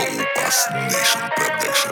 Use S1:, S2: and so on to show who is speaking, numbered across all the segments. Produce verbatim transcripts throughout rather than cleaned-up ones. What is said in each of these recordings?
S1: Bass Nation Production.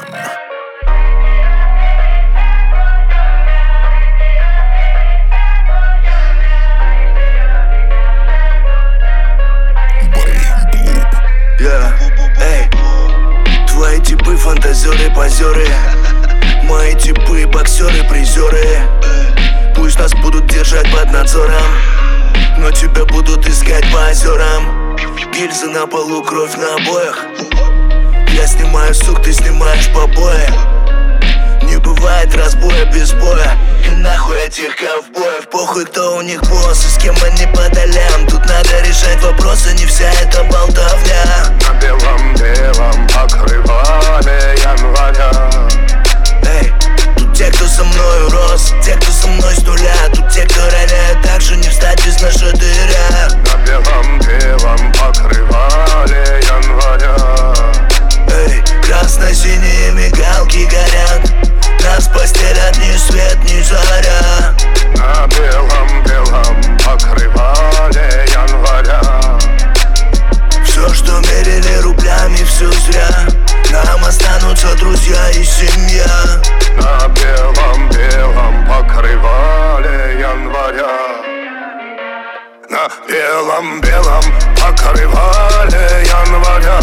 S2: Yeah, эй, твои типы фантазеры, позеры. Мои типы боксеры, призеры. Пусть нас будут держать под надзором, но тебя будут искать по озерам. Гильзы на полу, кровь на обоях. Я снимаю сук, ты снимаешь побои. Не бывает разбоя без боя. И нахуй этих ковбоев. Похуй, кто у них босс и с кем они по долям. Тут надо решать вопросы, не вся эта болтовня.
S3: На белом-белом покрывале января.
S2: Эй, тут те, кто со мною рос, те, кто со мной с нуля. Тут те, кто роняет так же, не встать без нашатыря.
S3: На белом-белом покрывале января.
S2: Эй, красно-синие мигалки горят. Нас постелят ни свет, ни заря.
S3: На белом-белом покрывале января.
S2: Все, что мерили рублями, все зря. Нам останутся друзья и семья.
S3: На белом-белом покрывале января. На белом-белом покрывале января.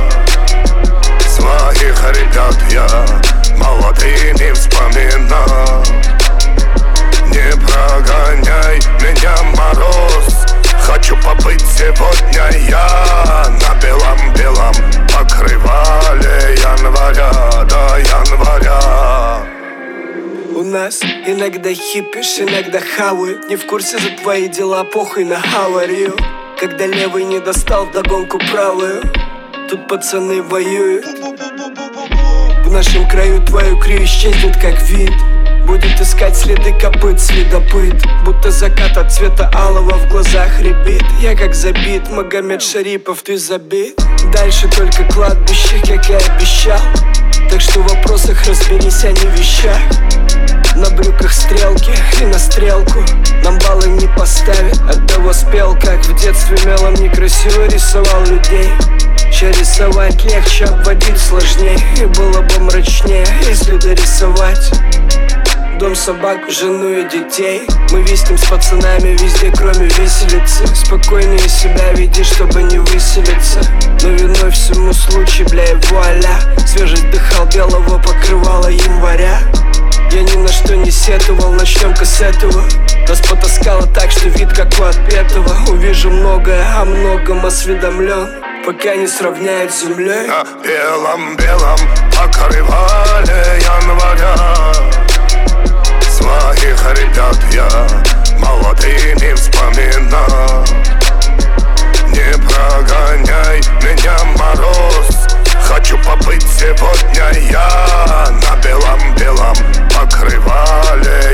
S3: Своих ребят я молодыми вспоминал. Не прогоняй меня, мороз. Хочу побыть сегодня я на белом-белом покрывале января, до января.
S4: У нас иногда хипишь, иногда хавают. Не в курсе за твои дела, похуй на аварию. Когда левый не достал вдогонку правую, тут пацаны воюют. В нашем краю твою крию исчезнет как вид. Будет искать следы копыт следопыт. Будто закат от цвета алого в глазах рябит. Я как забит, Магомед Шарипов, ты забит. Дальше только кладбище, как и обещал. Так что в вопросах разберись, а не в вещах. На брюках стрелки и на стрелку нам баллы не поставят. Оттого спел, как в детстве мелом некрасиво рисовал людей. Че рисовать легче, обводить сложнее. И было бы мрачнее, если дорисовать дом, собаку, жену и детей. Мы виснем с пацанами везде, кроме виселицы. Спокойнее себя веди, чтобы не выселиться. Но виной всему случай, бля, и вуаля. Свежесть дыхал белого покрывала января. Я ни на что не сетовал, начнем-ка с этого. Нас потаскало так, что вид как у отпетого. Увижу многое, о многом осведомлен, пока не сравняют с землей.
S3: На белом-белом покрывале января. Своих ребят я молодыми вспоминал. Не прогоняй меня, мороз. Хочу побыть сегодня я на белом-белом покрывале